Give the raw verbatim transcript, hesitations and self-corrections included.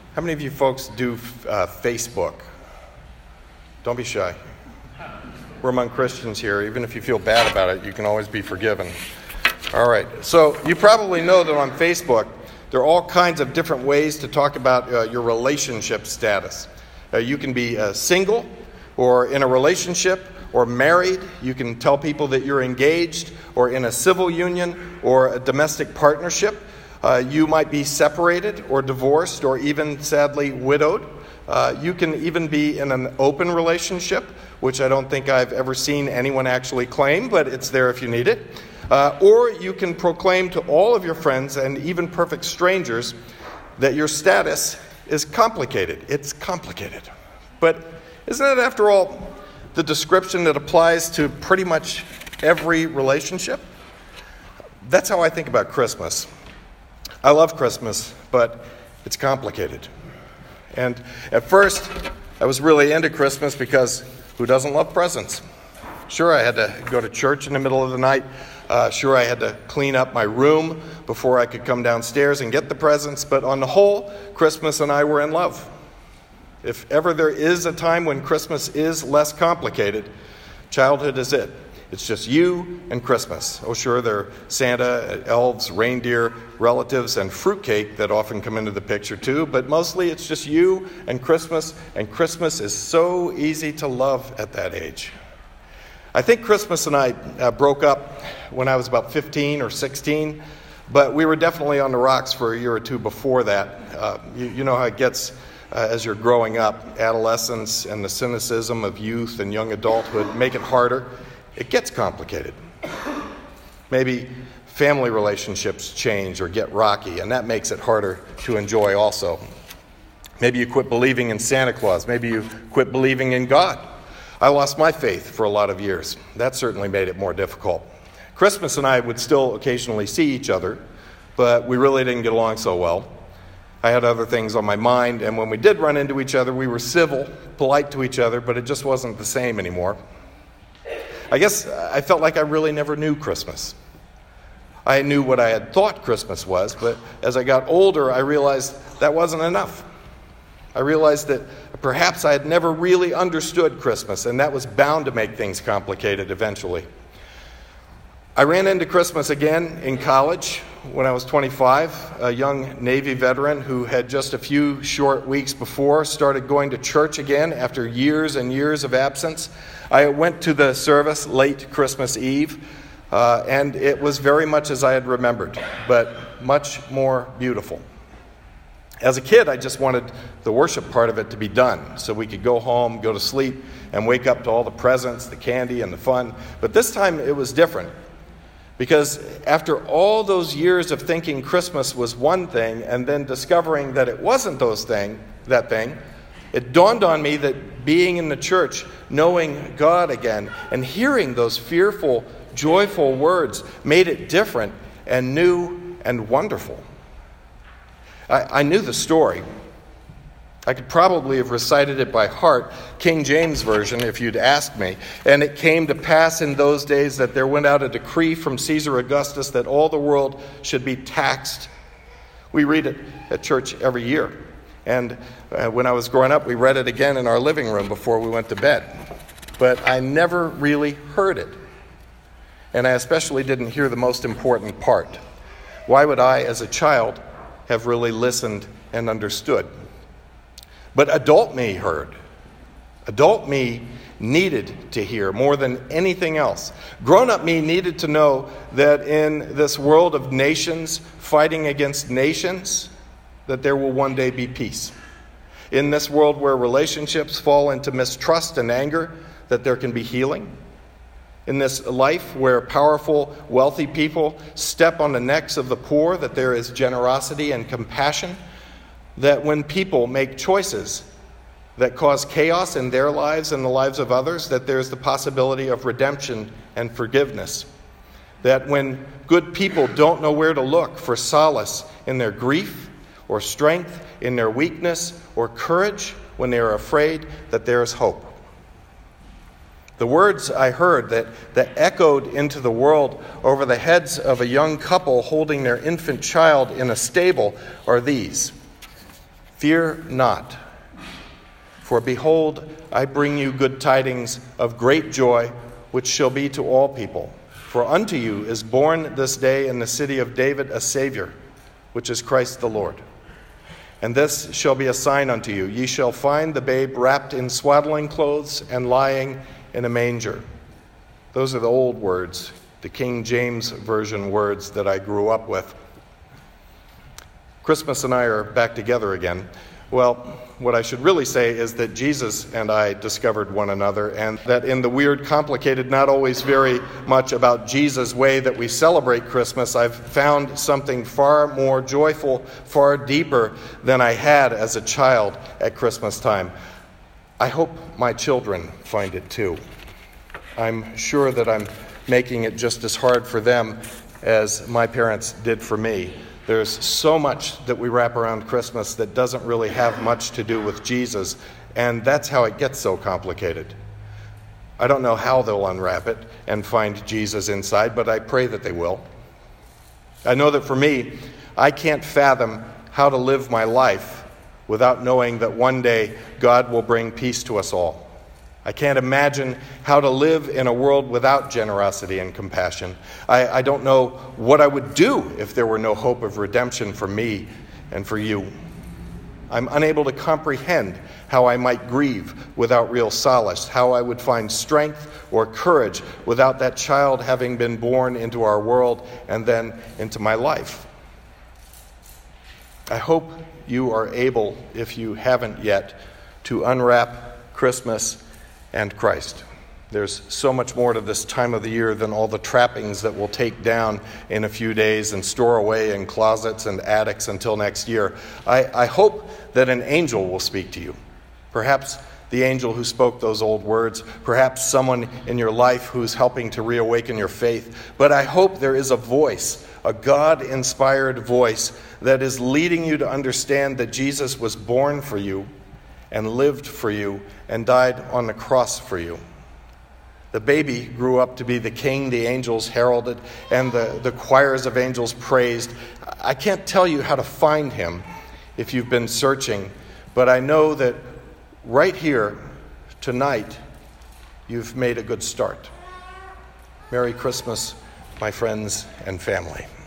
How many of you folks do uh, Facebook? Don't be shy. We're among Christians here. Even if you feel bad about it, you can always be forgiven. All right. So you probably know that on Facebook, there are all kinds of different ways to talk about uh, your relationship status. Uh, you can be uh, single or in a relationship or married. You can tell people that you're engaged or in a civil union or a domestic partnership. Uh, you might be separated or divorced or even, sadly, widowed. Uh, you can even be in an open relationship, which I don't think I've ever seen anyone actually claim, but it's there if you need it. Uh, or you can proclaim to all of your friends and even perfect strangers that your status is complicated. It's complicated. But isn't it, after all, the description that applies to pretty much every relationship? That's how I think about Christmas. I love Christmas, but it's complicated. And at first, I was really into Christmas because who doesn't love presents? Sure, I had to go to church in the middle of the night. Uh, sure, I had to clean up my room before I could come downstairs and get the presents. But on the whole, Christmas and I were in love. If ever there is a time when Christmas is less complicated, childhood is it. It's just you and Christmas. Oh, sure, there are Santa, elves, reindeer, relatives, and fruitcake that often come into the picture too, but mostly it's just you and Christmas, and Christmas is so easy to love at that age. I think Christmas and I uh, broke up when I was about fifteen or sixteen, but we were definitely on the rocks for a year or two before that. Uh, you, you know how it gets uh, as you're growing up. Adolescence and the cynicism of youth and young adulthood make it harder. It gets complicated. Maybe family relationships change or get rocky, and that makes it harder to enjoy also. Maybe you quit believing in Santa Claus. Maybe you quit believing in God. I lost my faith for a lot of years. That certainly made it more difficult. Christmas and I would still occasionally see each other, but we really didn't get along so well. I had other things on my mind, and when we did run into each other, we were civil, polite to each other, but it just wasn't the same anymore. I guess I felt like I really never knew Christmas. I knew what I had thought Christmas was, but as I got older, I realized that wasn't enough. I realized that perhaps I had never really understood Christmas, and that was bound to make things complicated eventually. I ran into Christmas again in college when I was twenty-five, a young Navy veteran who had just a few short weeks before started going to church again after years and years of absence. I went to the service late Christmas Eve, uh, and it was very much as I had remembered, but much more beautiful. As a kid, I just wanted the worship part of it to be done so we could go home, go to sleep, and wake up to all the presents, the candy, and the fun. But this time it was different. Because after all those years of thinking Christmas was one thing and then discovering that it wasn't those thing, that thing, it dawned on me that being in the church, knowing God again, and hearing those fearful, joyful words made it different and new and wonderful. I, I knew the story. I could probably have recited it by heart, King James Version, if you'd asked me. And it came to pass in those days that there went out a decree from Caesar Augustus that all the world should be taxed. We read it at church every year. And uh, when I was growing up, we read it again in our living room before we went to bed. But I never really heard it. And I especially didn't hear the most important part. Why would I, as a child, have really listened and understood? But adult me heard. Adult me needed to hear more than anything else. Grown-up me needed to know that in this world of nations fighting against nations, that there will one day be peace. In this world where relationships fall into mistrust and anger, that there can be healing. In this life where powerful, wealthy people step on the necks of the poor, that there is generosity and compassion. That when people make choices that cause chaos in their lives and the lives of others, that there's the possibility of redemption and forgiveness. That when good people don't know where to look for solace in their grief or strength, in their weakness or courage, when they are afraid, that there is hope. The words I heard that, that echoed into the world over the heads of a young couple holding their infant child in a stable are these: Fear not, for behold, I bring you good tidings of great joy, which shall be to all people. For unto you is born this day in the city of David a Savior, which is Christ the Lord. And this shall be a sign unto you. Ye shall find the babe wrapped in swaddling clothes and lying in a manger. Those are the old words, the King James Version words that I grew up with. Christmas and I are back together again. Well, what I should really say is that Jesus and I discovered one another, and that in the weird, complicated, not always very much about Jesus way that we celebrate Christmas, I've found something far more joyful, far deeper than I had as a child at Christmas time. I hope my children find it too. I'm sure that I'm making it just as hard for them as my parents did for me. There's so much that we wrap around Christmas that doesn't really have much to do with Jesus, and that's how it gets so complicated. I don't know how they'll unwrap it and find Jesus inside, but I pray that they will. I know that for me, I can't fathom how to live my life without knowing that one day God will bring peace to us all. I can't imagine how to live in a world without generosity and compassion. I, I don't know what I would do if there were no hope of redemption for me and for you. I'm unable to comprehend how I might grieve without real solace, how I would find strength or courage without that child having been born into our world and then into my life. I hope you are able, if you haven't yet, to unwrap Christmas and Christ. There's so much more to this time of the year than all the trappings that we'll take down in a few days and store away in closets and attics until next year. I, I hope that an angel will speak to you. Perhaps the angel who spoke those old words, perhaps someone in your life who's helping to reawaken your faith. But I hope there is a voice, a God-inspired voice that is leading you to understand that Jesus was born for you and lived for you and died on the cross for you. The baby grew up to be the king the angels heralded and the, the choirs of angels praised. I can't tell you how to find him if you've been searching, but I know that right here tonight you've made a good start. Merry Christmas, my friends and family.